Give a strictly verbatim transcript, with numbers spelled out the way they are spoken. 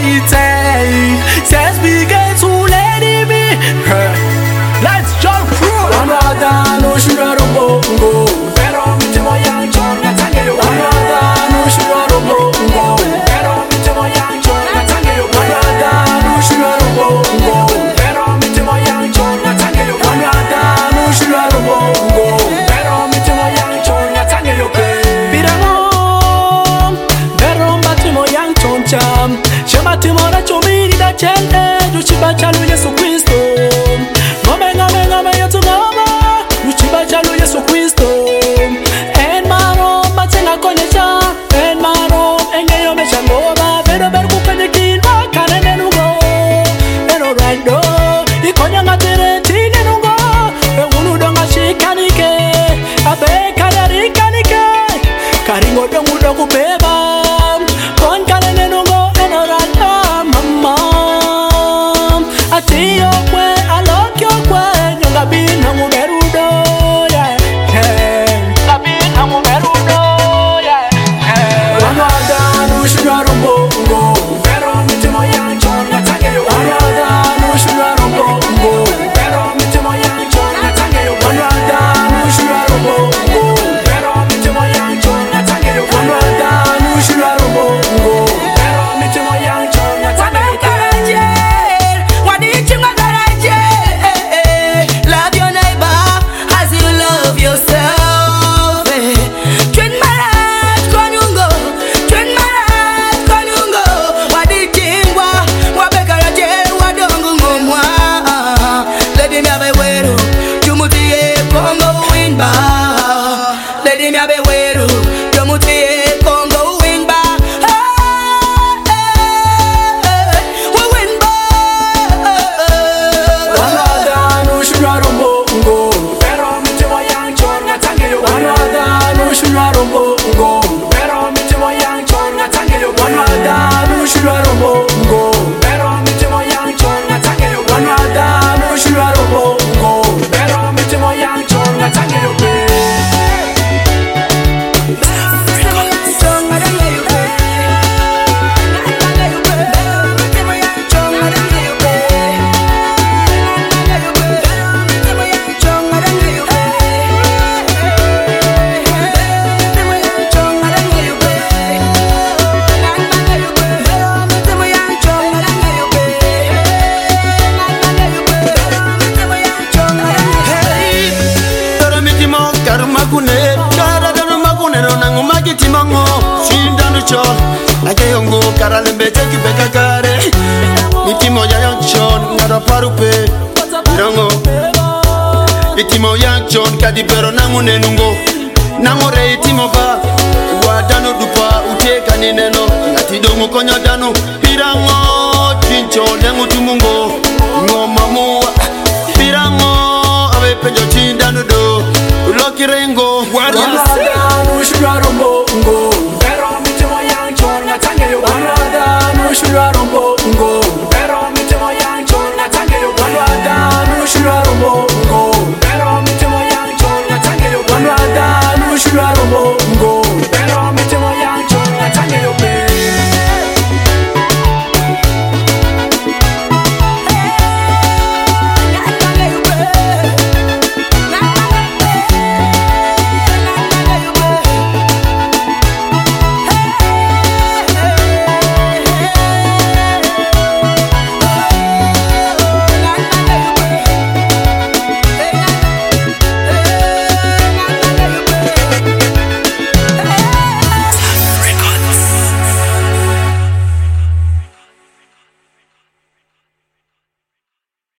ite. Says begin to l'ennemi. Let's jump through. Another no sugar bongo. Pero mi temo yang chon na tange yo. Another no sugar bongo. Pero mi temo yang chon na tange yo. Another no sugar bongo. Pero mi temo yang chon na tange yo. Another no sugar bongo. Pero mi temo yang chon na tange yo. Pirangom. Pero mi temo yang chon cham. Shema temo na chomiri da chende. Duchiba chalo Yesu Kristo. Ngome ngome ngome yotu ngoma. Duchiba chalo Yesu Kristo. En maro matenga konecha. En maro enge yo mecha ngoma. Pero beru kukanye kinwa kanene nungo. Eno rando ikonya ngatere tine nungo. Engunu donga shikanike. Abe kadari kanike. Karingo dongu dongu beba. Kon kanene nungo. Eno rando mama. Ati yo kwe alok yo kwe. Nyonga bin hangu berudo. Yeah, yeah. Bin hangu berudo. Yeah, yeah. Another no sugar bongo. Pero mi temo yang chon na tange yo. Another no sugar bongo. Pero mi temo yang chon na tange yo. Another no sugar bongo. Pero mi temo yang chon na tange yo. Another no sugar bongo. Pero mi temo yang chon na tange yo. Love your neighbor as you love yourself. Twin marat konungo, twin marat konungo. Wadichingwa, wabekaraje, wadongo ngomwa. Let him have a wero, jumutie Congo win ba. Let him have a wero, jumutie Congo win ba. We win ba. Another no sugar bongo. Pero mi temo yang chon na tange yo. Another no sugar bongo. Pero mi temo yang chon na tange yo. Another no sugar bongo. Pero mi temo yang chon na tange yo. Another no sugar bongo. Pero mi temo yang chon na tange yo. Karalembe teki beka kare Mitimo ya yang chon Ngada parupe Irango Itimo yang chon Kadi pero nangu nenungo Nango re itimo ba Wadano dupa Uteka nineno Ngati dongu konyo danu